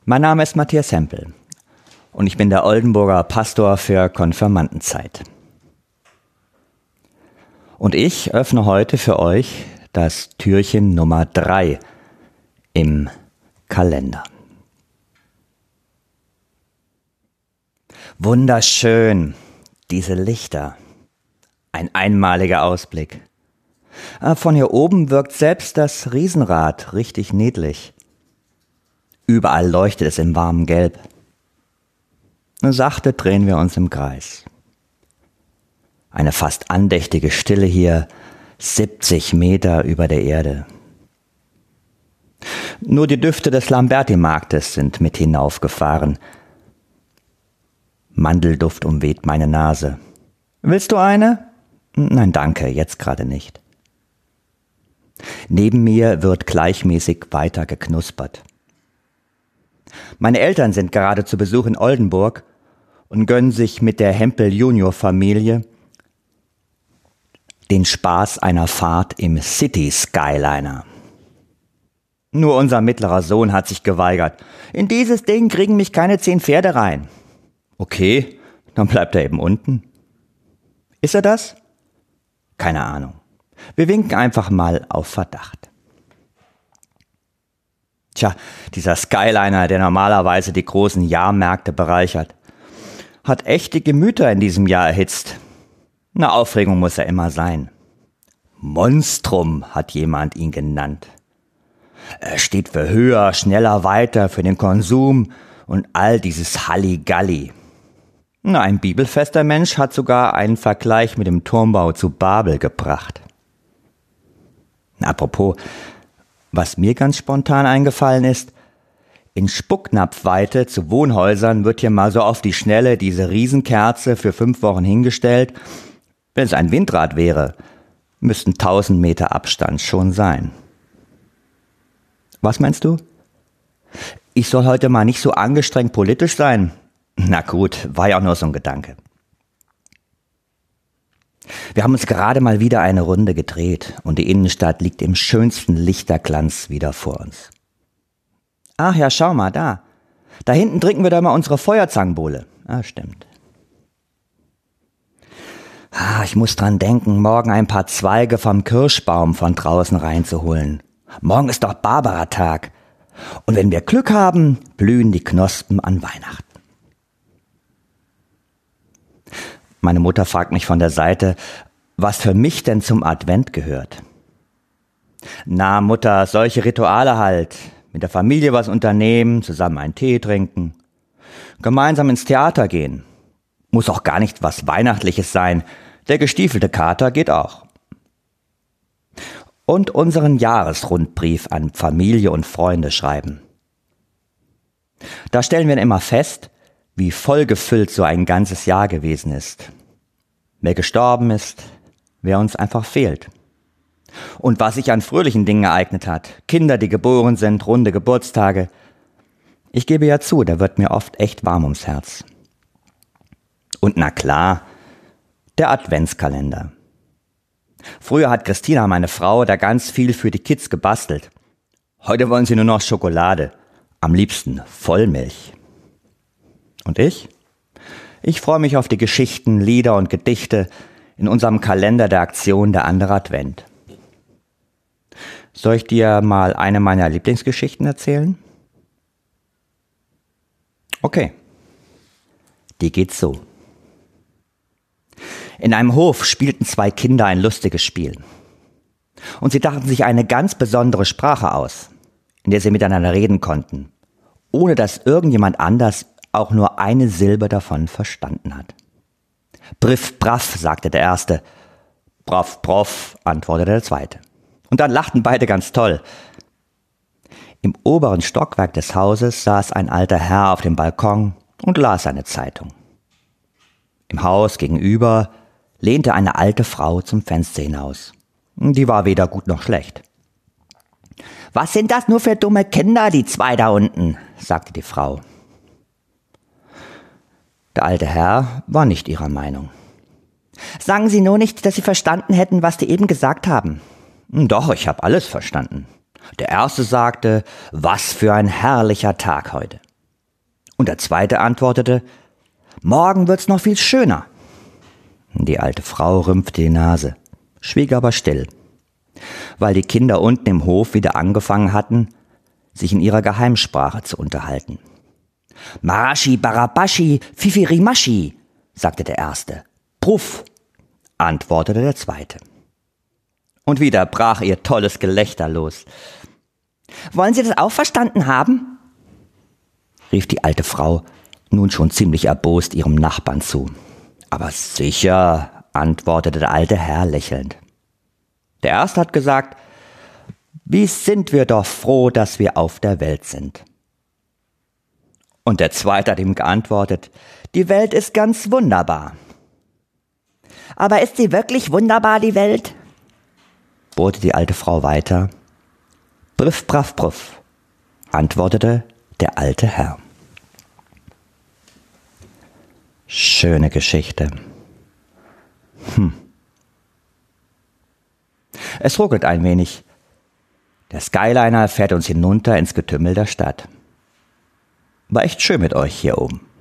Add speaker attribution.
Speaker 1: Mein Name ist Matthias Hempel und ich bin der Oldenburger Pastor für Konfirmandenzeit. Und ich öffne heute für euch das Türchen Nummer 3 im Kalender. Wunderschön, diese Lichter. Ein einmaliger Ausblick. Von hier oben wirkt selbst das Riesenrad richtig niedlich. Überall leuchtet es im warmen Gelb. Sachte drehen wir uns im Kreis. Eine fast andächtige Stille hier, 70 Meter über der Erde. Nur die Düfte des Lamberti-Marktes sind mit hinaufgefahren. Mandelduft umweht meine Nase. Willst du eine? Nein, danke, jetzt gerade nicht. Neben mir wird gleichmäßig weiter geknuspert. Meine Eltern sind gerade zu Besuch in Oldenburg und gönnen sich mit der Hempel-Junior-Familie den Spaß einer Fahrt im City Skyliner. Nur unser mittlerer Sohn hat sich geweigert. In dieses Ding kriegen mich keine 10 Pferde rein. Okay, dann bleibt er eben unten. Ist er das? Keine Ahnung. Wir winken einfach mal auf Verdacht. Tja, dieser Skyliner, der normalerweise die großen Jahrmärkte bereichert, hat echte Gemüter in diesem Jahr erhitzt. Eine Aufregung muss er immer sein. Monstrum hat jemand ihn genannt. Er steht für höher, schneller, weiter, für den Konsum und all dieses Halligalli. Ein bibelfester Mensch hat sogar einen Vergleich mit dem Turmbau zu Babel gebracht. Apropos, was mir ganz spontan eingefallen ist, in Spucknapfweite zu Wohnhäusern wird hier mal so auf die Schnelle diese Riesenkerze für 5 Wochen hingestellt. Wenn es ein Windrad wäre, müssten 1000 Meter Abstand schon sein. Was meinst du? Ich soll heute mal nicht so angestrengt politisch sein? Na gut, war ja auch nur so ein Gedanke. Wir haben uns gerade mal wieder eine Runde gedreht und die Innenstadt liegt im schönsten Lichterglanz wieder vor uns. Ach ja, schau mal, da. Da hinten trinken wir doch mal unsere Feuerzangenbowle. Ah, stimmt. Ich muss dran denken, morgen ein paar Zweige vom Kirschbaum von draußen reinzuholen. Morgen ist doch Barbara-Tag. Und wenn wir Glück haben, blühen die Knospen an Weihnachten. Meine Mutter fragt mich von der Seite, was für mich denn zum Advent gehört. Na, Mutter, solche Rituale halt. Mit der Familie was unternehmen, zusammen einen Tee trinken, gemeinsam ins Theater gehen. Muss auch gar nicht was Weihnachtliches sein. Der gestiefelte Kater geht auch. Und unseren Jahresrundbrief an Familie und Freunde schreiben. Da stellen wir immer fest, wie vollgefüllt so ein ganzes Jahr gewesen ist. Wer gestorben ist, wer uns einfach fehlt. Und was sich an fröhlichen Dingen ereignet hat. Kinder, die geboren sind, runde Geburtstage. Ich gebe ja zu, da wird mir oft echt warm ums Herz. Und na klar, der Adventskalender. Früher hat Christina, meine Frau, da ganz viel für die Kids gebastelt. Heute wollen sie nur noch Schokolade. Am liebsten Vollmilch. Und ich? Ich freue mich auf die Geschichten, Lieder und Gedichte in unserem Kalender der Aktion Der andere Advent. Soll ich dir mal eine meiner Lieblingsgeschichten erzählen? Okay. Die geht so. In einem Hof spielten 2 Kinder ein lustiges Spiel. Und sie dachten sich eine ganz besondere Sprache aus, in der sie miteinander reden konnten, ohne dass irgendjemand anders auch nur eine Silbe davon verstanden hat. Briff, braff, sagte der Erste. Proff, proff, antwortete der Zweite. Und dann lachten beide ganz toll. Im oberen Stockwerk des Hauses saß ein alter Herr auf dem Balkon und las eine Zeitung. Im Haus gegenüber lehnte eine alte Frau zum Fenster hinaus. Die war weder gut noch schlecht. »Was sind das nur für dumme Kinder, die 2 da unten?« sagte die Frau. Der alte Herr war nicht ihrer Meinung. »Sagen Sie nur nicht, dass Sie verstanden hätten, was die eben gesagt haben.« »Doch, ich habe alles verstanden. Der Erste sagte, was für ein herrlicher Tag heute. Und der zweite antwortete: »Morgen wird's noch viel schöner.« Die alte Frau rümpfte die Nase, schwieg aber still, weil die Kinder unten im Hof wieder angefangen hatten, sich in ihrer Geheimsprache zu unterhalten. »Marashi, Barabashi, Fifirimaschi«, sagte der Erste. »Bruff«, antwortete der Zweite. Und wieder brach ihr tolles Gelächter los. »Wollen Sie das auch verstanden haben?«, rief die alte Frau, nun schon ziemlich erbost, ihrem Nachbarn zu. »Aber sicher«, antwortete der alte Herr lächelnd. Der Erste hat gesagt: »Wie sind wir doch froh, dass wir auf der Welt sind.« Und der Zweite hat ihm geantwortet: »Die Welt ist ganz wunderbar.« »Aber ist sie wirklich wunderbar, die Welt?«, bohrte die alte Frau weiter. »Briff, braff, bruff«, antwortete der alte Herr. Schöne Geschichte. Es ruckelt ein wenig. Der Skyliner fährt uns hinunter ins Getümmel der Stadt. War echt schön mit euch hier oben.